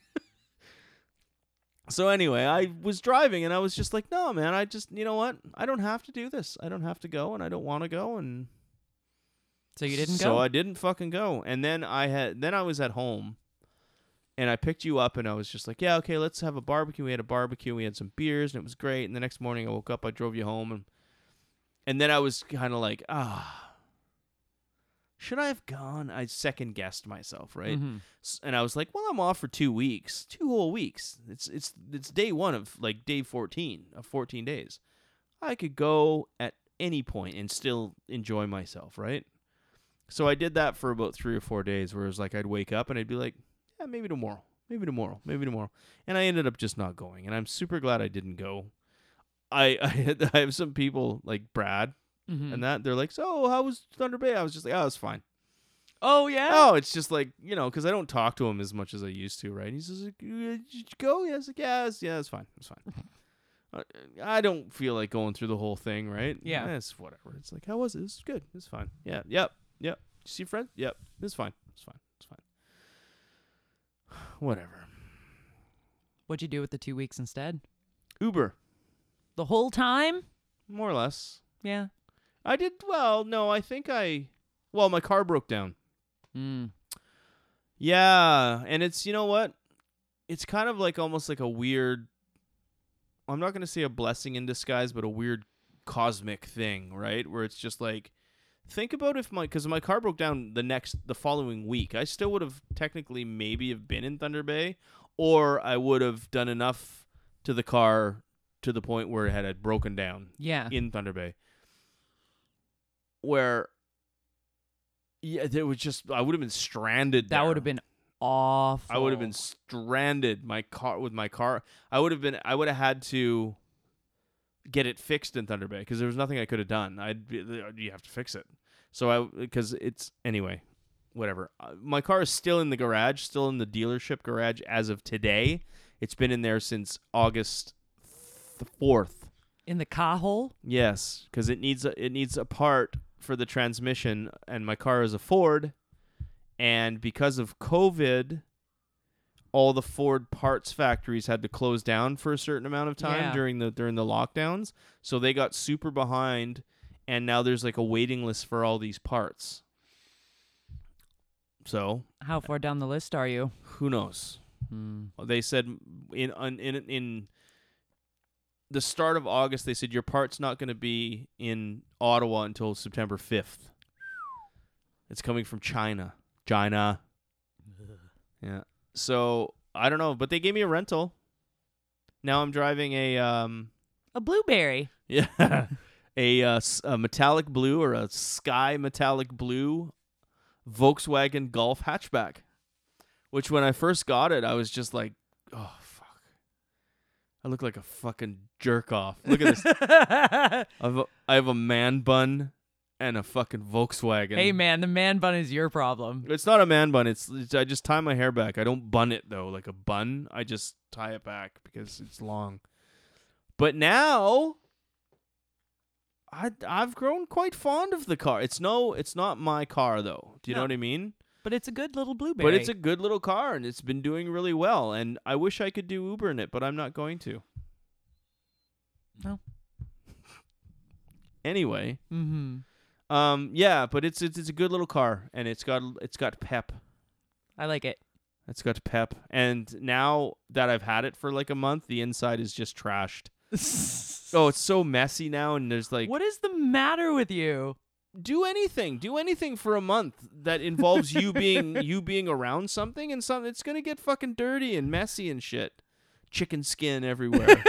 So anyway, I was driving and I was just like, no, man, I just, you know what? I don't have to do this. I don't have to go, and I don't want to go, and So you didn't so go? I didn't fucking go. And then I had then I was at home, and I picked you up, and I was just like, yeah, okay, let's have a barbecue. We had a barbecue. We had some beers, and it was great. And the next morning I woke up, I drove you home, and and then I was kind of like, ah, should I have gone? I second guessed myself, right? Mhm. S- And I was like, well, I'm off for two weeks, two whole weeks. It's it's it's day one of like day fourteen of fourteen days. I could go at any point and still enjoy myself, right? So I did that for about three or four days, where it was like I'd wake up and I'd be like, yeah, maybe tomorrow, maybe tomorrow, maybe tomorrow, and I ended up just not going. And I'm super glad I didn't go. I I, had, I have some people like Brad Mhm. and that they're like, so how was Thunder Bay? I was just like, oh, it's fine. Oh, yeah? Oh, it's just like, you know, because I don't talk to him as much as I used to, right? He's just like, "Uh, did you go? Yeah, I was like, yeah, it's, yeah, it's fine. It's fine. uh, I don't feel like going through the whole thing, right? Yeah. Eh, it's whatever. It's like, how was it? It's good. It's fine. Yeah, yep, yep. You see friends? Yep. It's fine. It's fine. It's fine. Whatever. What'd you do with the two weeks instead? Uber, The whole time? more or less. Yeah. I did, well, no, I think I, well, my car broke down. Mm. Yeah, and it's, you know what? It's kind of like almost like a weird, I'm not going to say a blessing in disguise, but a weird cosmic thing, right? Where it's just like, think about if my, because my car broke down the next, the following week. I still would have technically maybe have been in Thunder Bay, or I would have done enough to the car to the point where it had, had broken down Yeah. in Thunder Bay. Where, yeah, there was just, I would have been stranded That there. would have been awful. I would have been stranded my car with my car. I would have been I would have had to get it fixed in Thunder Bay because there was nothing I could have done. I'd be, you have to fix it. So I because it's anyway, whatever. Uh, my car is still in the garage, still in the dealership garage as of today. It's been in there since August the fourth. In the car hole? Yes, because it needs a, it needs a part for the transmission, and my car is a Ford, and because of COVID, all the Ford parts factories had to close down for a certain amount of time Yeah. during the during the lockdowns, so they got super behind, and now there's like a waiting list for all these parts. So How far down the list are you? who knows? Hmm. They said in in in, in the start of August, they said your part's not going to be in Ottawa until September fifth. It's coming from China. China. Yeah. So, I don't know, but they gave me a rental. Now I'm driving a um A blueberry. yeah, a, uh, s- a metallic blue or a sky metallic blue Volkswagen Golf hatchback, which when I first got it, I was just like, oh, fuck. I look like a fucking jerk off. Look at this. I have a, I have a man bun and a fucking Volkswagen. Hey, man, the man bun is your problem. It's not a man bun. It's, it's I just tie my hair back. I don't bun it, though, like a bun. I just tie it back because it's long. But now, I, I've grown quite fond of the car. It's no, it's not my car, though. Do you No. know what I mean? But it's a good little blueberry. But it's a good little car, and it's been doing really well. And I wish I could do Uber in it, but I'm not going to. No. Anyway, Mm-hmm. um, yeah, but it's, it's it's a good little car, and it's got it's got pep. I like it. It's got pep. And now that I've had it for like a month, the inside is just trashed. Oh, it's so messy now, and there's like, What is the matter with you? do anything, do anything for a month that involves you being you being around something, and something it's gonna get fucking dirty and messy and shit. Chicken skin everywhere.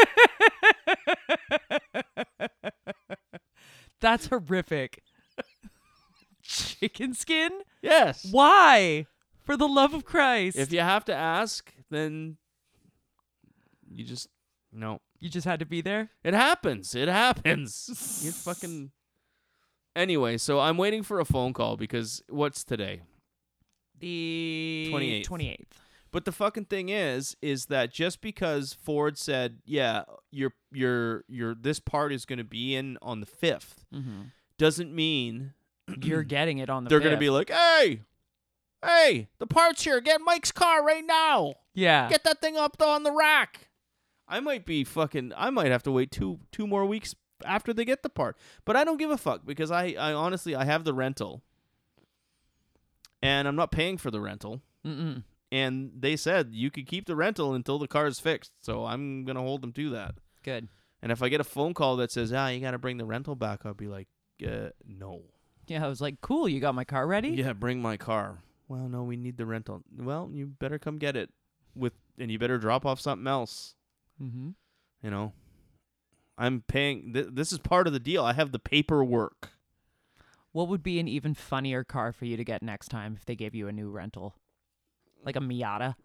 That's horrific. Chicken skin? Yes. Why? For the love of Christ. If you have to ask, then you just no. You just had to be there? It happens. It happens. You fucking. Anyway, so I'm waiting for a phone call because what's today? The twenty-eighth. twenty-eighth. But the fucking thing is, is that just because Ford said, yeah, your your your this part is going to be in on the fifth, Mm-hmm. doesn't mean You're getting it on the they're going to fifth. be like, hey, hey, the part's here. Get Mike's car right now. Yeah. Get that thing up on the rack. I might be fucking. I might have to wait two two more weeks after they get the part, but I don't give a fuck because I, I honestly I have the rental, and I'm not paying for the rental. Mm-mm. And they said you could keep the rental until the car is fixed, so I'm gonna hold them to that. Good. And if I get a phone call that says, "Ah, you gotta bring the rental back," I'll be like, uh, "No." Yeah, I was like, cool, you got my car ready? Yeah, bring my car. Well, no, we need the rental. Well, you better come get it with, and you better drop off something else. Mm-hmm. You know, I'm paying. Th- this is part of the deal. I have the paperwork. What would be an even funnier car for you to get next time if they gave you a new rental? Like a Miata?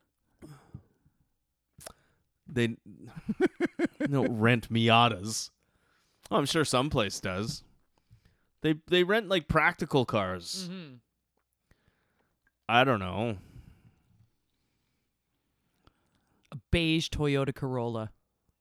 They don't rent Miatas. Oh, I'm sure some place does. They they rent like practical cars. Mm-hmm. I don't know. A beige Toyota Corolla.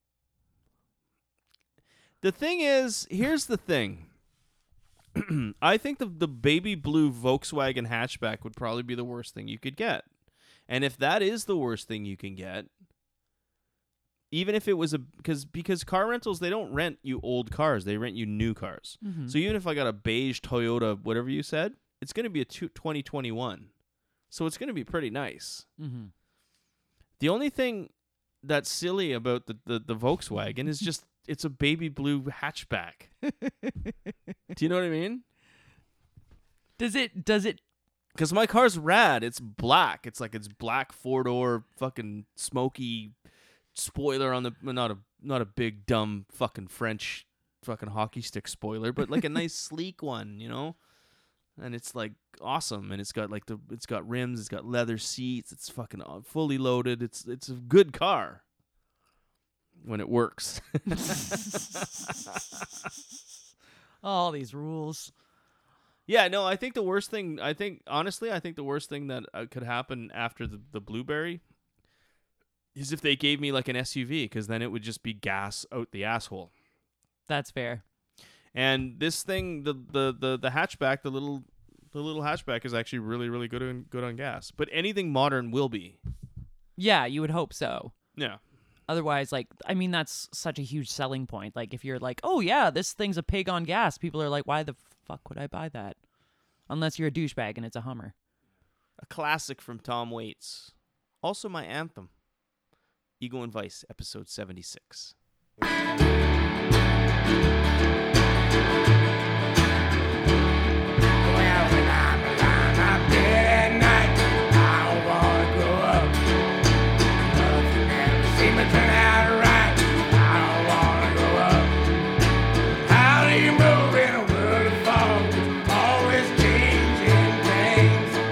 The thing is, here's the thing. I think the the baby blue Volkswagen hatchback would probably be the worst thing you could get. And if that is the worst thing you can get, even if it was a because because car rentals, they don't rent you old cars, they rent you new cars. Mm-hmm. So even if I got a beige Toyota, whatever you said, it's going to be a twenty twenty-one. So it's going to be pretty nice. Mm-hmm. The only thing that's silly about the, the, the Volkswagen is just it's a baby blue hatchback. Do you know what I mean? Does it does it Because my car's rad. It's black. It's like it's black four-door fucking smoky spoiler on the not a not a big dumb fucking French fucking hockey stick spoiler, but like a nice sleek one, you know? And it's like awesome, and it's got like the it's got rims, it's got leather seats, it's fucking fully loaded. It's it's a good car when it works. all these rules? Yeah, no, I think the worst thing, I think, honestly, I think the worst thing that uh, could happen after the, the Blueberry is if they gave me like an S U V, because then it would just be gas out the asshole. That's fair. And this thing, the, the, the, the hatchback, the little the little hatchback is actually really, really good on, good on gas. But anything modern will be. Yeah, you would hope so. Yeah. Otherwise, like, I mean, that's such a huge selling point. Like, if you're like, oh, yeah, this thing's a pig on gas, people are like, why the fuck would I buy that? Unless you're a douchebag and it's a Hummer. A classic from Tom Waits. Also my anthem. Ego and Vice, episode seventy-six. Well, when I'm lying up there at night, I don't wanna grow up. Nothing ever seems to turn out right. I don't wanna grow up. How do you move in a world of fog? Always changing things.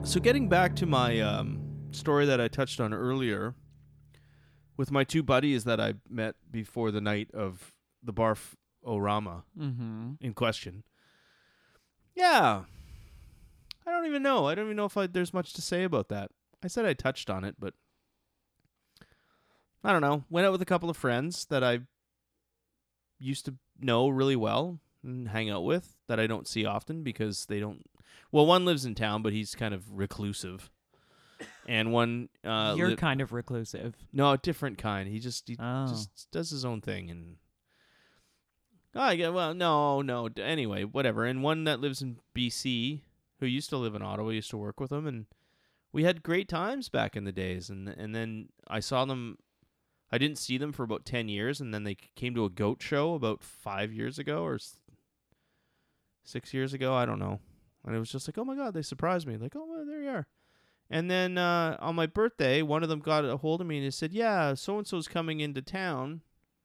So getting back to my um, story that I touched on earlier with my two buddies that I met before the night of the Barf-O-Rama Mm-hmm. in question. Yeah. I don't even know. I don't even know if I, there's much to say about that. I said I touched on it, but I don't know. Went out with a couple of friends that I used to know really well and hang out with that I don't see often because they don't. Well, one lives in town, but he's kind of reclusive, and one uh, You're li- kind of reclusive. no, a different kind. He just he Oh. just does his own thing, and oh, I get well, no, no. d- Anyway, whatever. And one that lives in B C, who used to live in Ottawa, used to work with him, and we had great times back in the days. And and then I saw them. I didn't see them for about ten years, and then they came to a goat show about five years ago or s- six years ago. I don't know. And it was just like, oh my god, they surprised me. Like, oh, well, there you are. And then uh, on my birthday, one of them got a hold of me and they said, yeah, so and so's coming into town.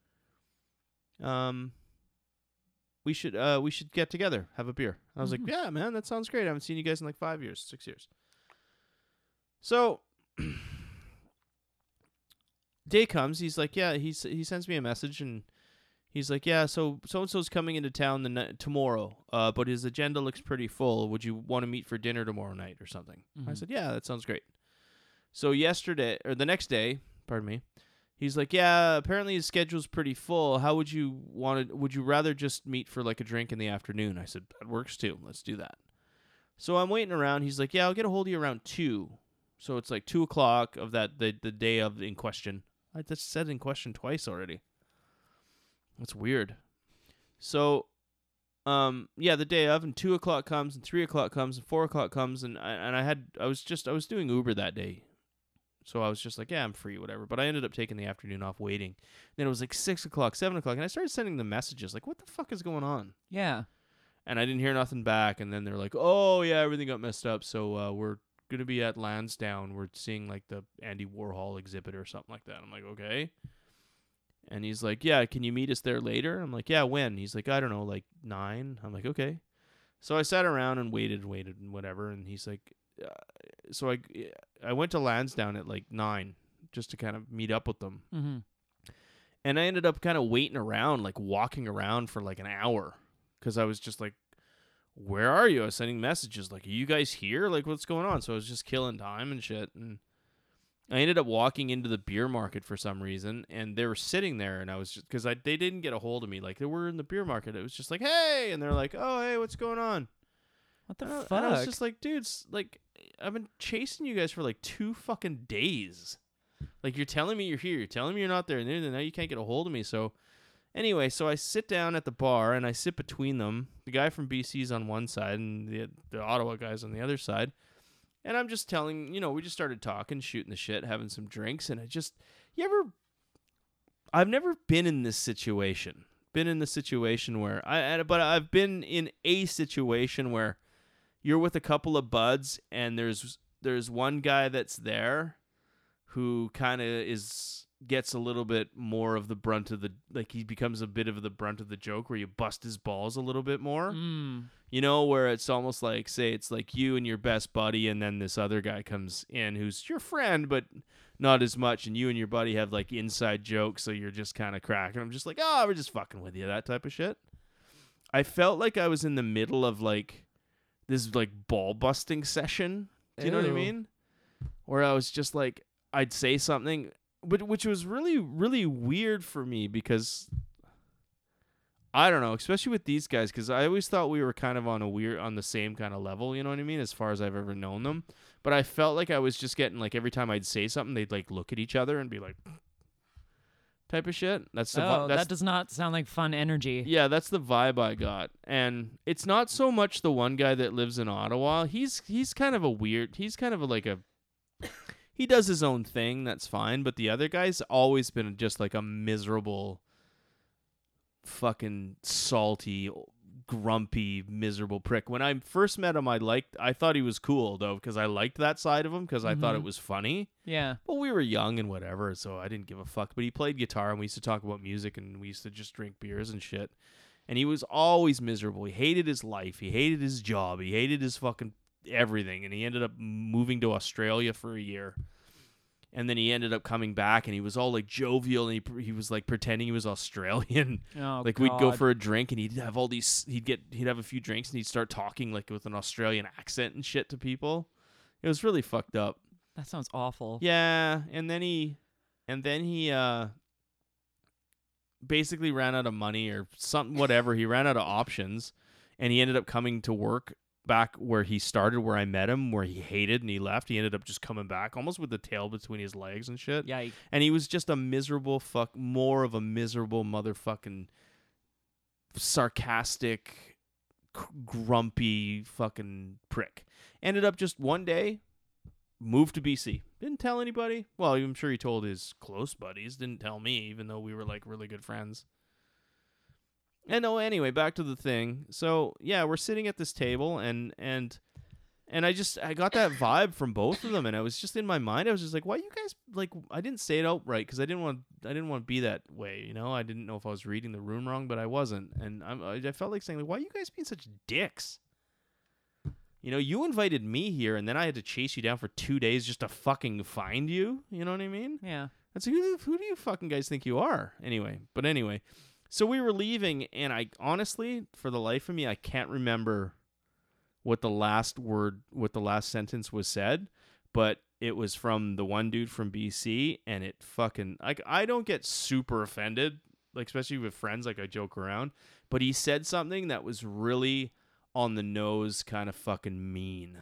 Um, we should uh we should get together, have a beer. I was Mhm. like, yeah, man, that sounds great. I haven't seen you guys in like five years, six years. So day comes, he's like, yeah, he's he sends me a message and he's like, yeah, so so and so's coming into town the ni- tomorrow, uh, but his agenda looks pretty full. Would you want to meet for dinner tomorrow night or something? I Mhm. said, yeah, that sounds great. So yesterday or the next day, pardon me, he's like, yeah, apparently his schedule's pretty full. How would you want to? Would you rather just meet for like a drink in the afternoon? I said, that works too. Let's do that. So I'm waiting around. He's like, yeah, I'll get a hold of you around two. So it's like two o'clock of that the the day of in question. I just said in question twice already. That's weird. So, um, yeah, the day of, and two o'clock comes, and three o'clock comes, and four o'clock comes, and I and I had I was just I was doing Uber that day, so I was just like, yeah, I'm free, whatever. But I ended up taking the afternoon off waiting. Then it was like six o'clock, seven o'clock, and I started sending them messages like, what the fuck is going on? Yeah. And I didn't hear nothing back. And then they're like, oh yeah, everything got messed up, so uh, we're gonna be at Lansdowne. We're seeing like the Andy Warhol exhibit or something like that. I'm like, okay. And he's like, yeah, can you meet us there later? I'm like, yeah, when? He's like, I don't know, like nine. I'm like, okay. So I sat around and waited and waited and whatever. And he's like, uh, so I, I went to Lansdowne at like nine just to kind of meet up with them. Mm-hmm. And I ended up kind of waiting around, like walking around for like an hour because I was just like, where are you? I was sending messages like, are you guys here? Like, what's going on? So I was just killing time and shit. And I ended up walking into the beer market for some reason, and they were sitting there, and I was just, because I they didn't get a hold of me. Like, they were in the beer market. It was just like, hey, and they're like, oh, hey, what's going on? What the And I, fuck? and I was just like, dudes, like, I've been chasing you guys for like two fucking days. Like, you're telling me you're here. You're telling me you're not there, and then now you can't get a hold of me. So, anyway, so I sit down at the bar, and I sit between them. The guy from B C's on one side, and the the Ottawa guy's on the other side. And I'm just telling, you know, we just started talking, shooting the shit, having some drinks, and I just, you ever, I've never been in this situation, been in the situation where, I, but I've been in a situation where you're with a couple of buds, and there's, there's one guy that's there who kind of is, gets a little bit more of the brunt of the, like he becomes a bit of the brunt of the joke where you bust his balls a little bit more. Mm. You know, where it's almost like, say, it's like you and your best buddy, and then this other guy comes in who's your friend, but not as much, and you and your buddy have, like, inside jokes, so you're just kind of cracking. I'm just like, oh, we're just fucking with you, that type of shit. I felt like I was in the middle of, like, this, like, ball-busting session. Do you know what I Ew. mean? Where I was just, like, I'd say something, but which was really, really weird for me because... I don't know, especially with these guys, because I always thought we were kind of on a weird, on the same kind of level, you know what I mean, as far as I've ever known them. But I felt like I was just getting, like, every time I'd say something, they'd, like, look at each other and be like, type of shit. That's the vi- Oh, that's that does not sound like fun energy. yeah, that's the vibe I got. And it's not so much the one guy that lives in Ottawa. He's he's kind of a weird, he's kind of a, like a, he does his own thing, that's fine. But the other guy's always been just, like, a miserable, fucking salty, grumpy, miserable prick. When I first met him, I liked, I thought he was cool though, because I liked that side of him because I thought Mhm. it was funny. Yeah. But we were young and whatever, so I didn't give a fuck. But he played guitar, and we used to talk about music, and we used to just drink beers and shit. And he was always miserable. He hated his life. He hated his job. He hated his fucking everything, and he ended up moving to Australia for a year. And then he ended up coming back, and he was all like jovial, and he he was like pretending he was Australian. Oh, like we'd go God. for a drink, and he'd have all these. He'd get he'd have a few drinks, and he'd start talking like with an Australian accent and shit to people. It was really fucked up. That sounds awful. Yeah, and then he, and then he uh, basically ran out of money or something. Whatever, he ran out of options, and he ended up coming to work back where he started, where I met him, where he hated and he left. He ended up just coming back almost with the tail between his legs and shit. Yikes. And he was just a miserable fuck, more of a miserable motherfucking sarcastic, c- grumpy fucking prick. Ended up just one day, moved to B C. Didn't tell anybody. Well, I'm sure he told his close buddies. Didn't tell me, even though we were like really good friends. And oh, anyway, back to the thing. So yeah, we're sitting at this table, and and and I just I got that vibe from both of them, and I was just in my mind. I was just like, why you guys like? I didn't say it outright because I didn't want I didn't want to be that way, you know. I didn't know if I was reading the room wrong, but I wasn't, and I'm, I I felt like saying like, why you guys being such dicks? You know, you invited me here, and then I had to chase you down for two days just to fucking find you. You know what I mean? Yeah. That's who, who do you fucking guys think you are? Anyway, but anyway. So we were leaving, and I honestly, for the life of me, I can't remember what the last word, what the last sentence was said, but it was from the one dude from B C, and it fucking, like, I don't get super offended, like, especially with friends, like, I joke around, but he said something that was really on the nose, kind of fucking mean.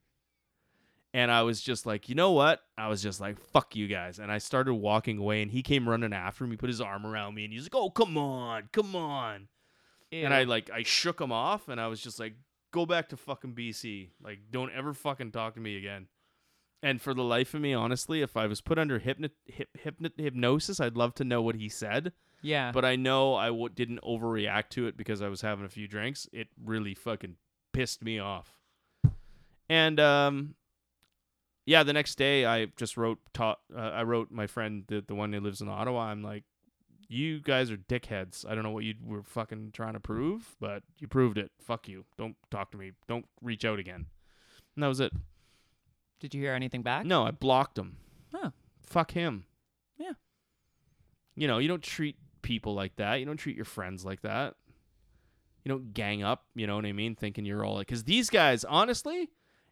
And I was just like, you know what? I was just like, fuck you guys. And I started walking away, and he came running after me, put his arm around me, and he's like, oh, come on, come on. Ew. And I like, I shook him off, and I was just like, go back to fucking B C. Like, don't ever fucking talk to me again. And for the life of me, honestly, if I was put under hypno- hip, hypno- hypnosis, I'd love to know what he said. Yeah. But I know I w- didn't overreact to it because I was having a few drinks. It really fucking pissed me off. And, um... yeah, the next day I just wrote. Ta- uh, I wrote my friend, the the one who lives in Ottawa. I'm like, you guys are dickheads. I don't know what you were fucking trying to prove, but you proved it. Fuck you. Don't talk to me. Don't reach out again. And that was it. Did you hear anything back? No, I blocked him. Huh. Fuck him. Yeah. You know, you don't treat people like that. You don't treat your friends like that. You don't gang up. You know what I mean? Thinking you're all like, because these guys, honestly.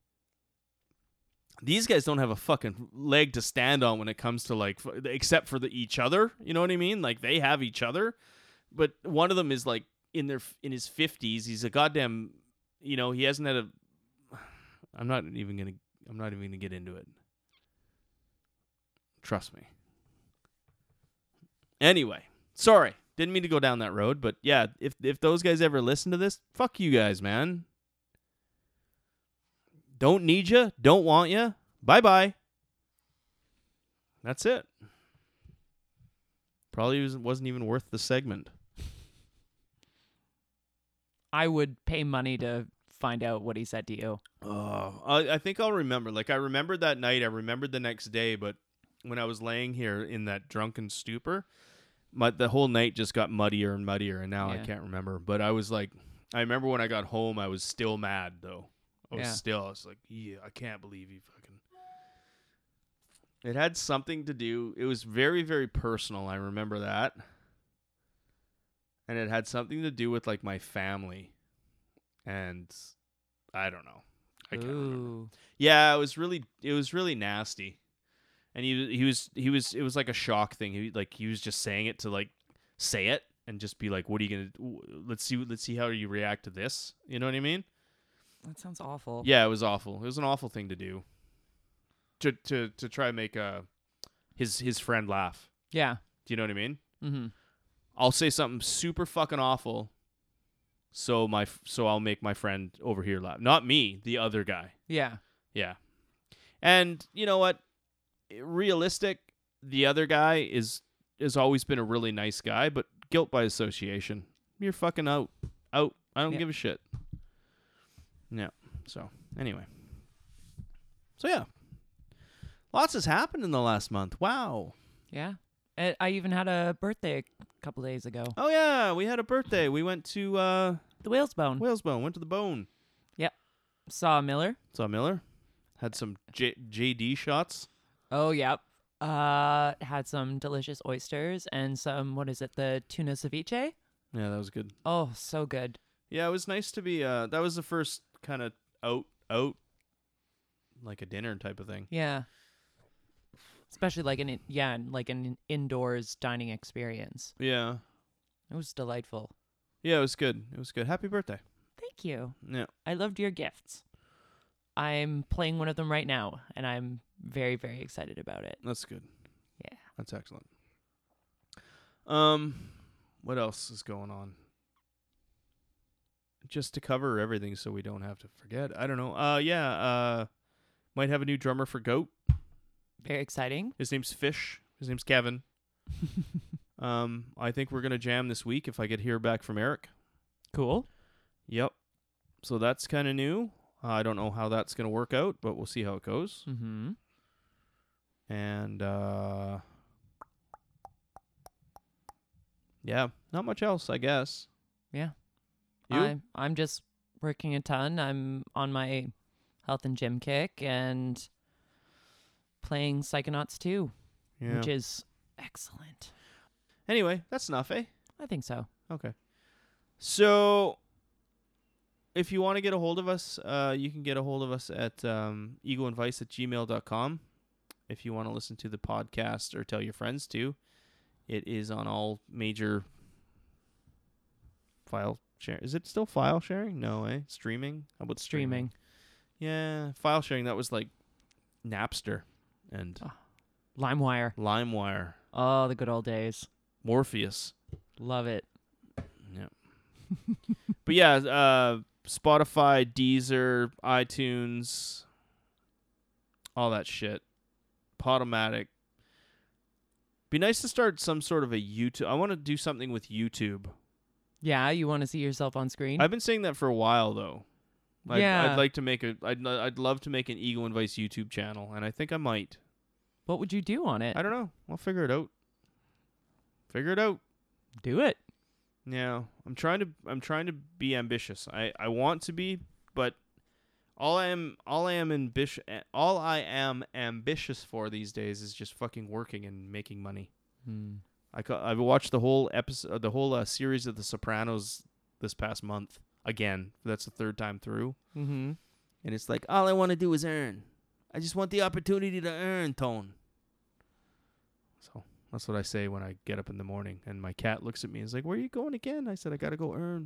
These guys don't have a fucking leg to stand on when it comes to, like, f- except for the each other. You know what I mean? Like, they have each other, but one of them is like in their in his fifties. He's a goddamn, you know, he hasn't had a. I'm not even gonna. I'm not even gonna get into it. Trust me. Anyway, sorry, didn't mean to go down that road, but yeah, if if those guys ever listen to this, fuck you guys, man. Don't need you. Don't want you. Bye-bye. That's it. Probably was, wasn't even worth the segment. I would pay money to find out what he said to you. Oh, I, I think I'll remember. Like, I remembered that night. I remembered the next day, but when I was laying here in that drunken stupor, my the whole night just got muddier and muddier, and now I Yeah. can't remember. But I was like, I remember when I got home, I was still mad, though. I was Yeah. still, I was like, yeah, I can't believe you fucking. It had something to do, it was very, very personal. I remember that. And it had something to do with, like, my family. And I don't know. I can't remember. Ooh. Yeah, it was really, it was really nasty. And he, he was, he was, it was like a shock thing. He, like, he was just saying it to, like, say it and just be like, what are you going to, let's see, let's see how you react to this. You know what I mean? That sounds awful. Yeah, it was awful. It was an awful thing to do. To to to try and make uh his his friend laugh. Yeah. Do you know what I mean? Mm-hmm. I'll say something super fucking awful, so my so I'll make my friend over here laugh. Not me, the other guy. Yeah. Yeah. And you know what? Realistic, the other guy is has always been a really nice guy, but guilt by association. You're fucking out. Out. I don't Yeah. give a shit. Yeah. So, anyway. So, yeah. Lots has happened in the last month. Wow. Yeah. I I even had a birthday a couple days ago. Oh, yeah. We had a birthday. We went to uh, The Whalesbone. Whalesbone. Went to the Bone. Yep. Saw Miller. Saw Miller. Had some J- JD shots. Oh, yep. Uh, had some delicious oysters and some, what is it, the tuna ceviche? Yeah, that was good. Oh, so good. Yeah, it was nice to be. Uh, that was the first kind of out, out, like a dinner type of thing. Yeah. Especially like an, yeah, like an indoors dining experience. Yeah. It was delightful. Yeah, it was good. It was good. Happy birthday. Thank you. Yeah. I loved your gifts. I'm playing one of them right now, and I'm very, very excited about it. That's good. Yeah. That's excellent. Um, what else is going on? Just to cover everything so we don't have to forget. I don't know. Uh, yeah, uh, might have a new drummer for Goat. Very exciting. His name's Fish. His name's Kevin. um, I think we're going to jam this week if I get hear back from Eric. Cool. Yep. So that's kind of new. Uh, I don't know how that's going to work out, but we'll see how it goes. Mm-hmm. And, uh, yeah, not much else, I guess. Yeah. You? I'm, I'm just working a ton. I'm on my health and gym kick and playing Psychonauts two, Yeah. which is excellent. Anyway, that's enough, eh? I think so. Okay. So, if you want to get a hold of us, uh, you can get a hold of us at um, egoandvice at gmail dot com. If you want to listen to the podcast or tell your friends to, it is on all major file share. Is it still file sharing? No, eh? Streaming? How about streaming? Streaming. Yeah, file sharing. That was like Napster and LimeWire. LimeWire, Oh, the good old days. Morpheus. Love it. Yeah. But yeah, uh, Spotify, Deezer, iTunes, all that shit. Podomatic. Be nice to start some sort of a YouTube. I want to do something with YouTube. Yeah, you want to see yourself on screen? I've been saying that for a while though. I'd, Yeah. I'd like to make a. I'd I'd love to make an Ego and Vice YouTube channel, and I think I might. What would you do on it? I don't know. I'll figure it out. Figure it out. Do it. Yeah, I'm trying to. I'm trying to be ambitious. I, I want to be, but all I am, all I am ambitious, all I am ambitious for these days is just fucking working and making money. Hmm. I ca- I've watched the whole episode, the whole uh, series of The Sopranos this past month again. That's the third time through, Mm-hmm. and it's like all I want to do is earn. I just want the opportunity to earn, Tone. So. That's what I say when I get up in the morning, and my cat looks at me and is like, "Where are you going again?" I said, "I gotta go earn."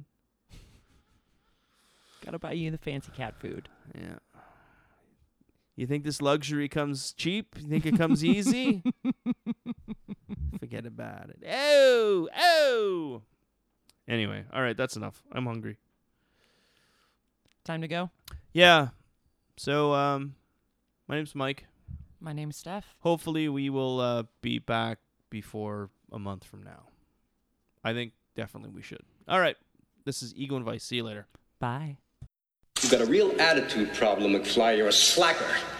Gotta buy you the fancy cat food. Yeah. You think this luxury comes cheap? You think it comes easy? Forget about it. Oh, oh. Anyway, all right, that's enough. I'm hungry. Time to go. Yeah. So, um, my name's Mike. My name's Steph. Hopefully, we will uh, be back before a month from now. I think definitely we should. All right. This is Ego and Vice. See you later. Bye. You've got a real attitude problem, McFly. You're a slacker.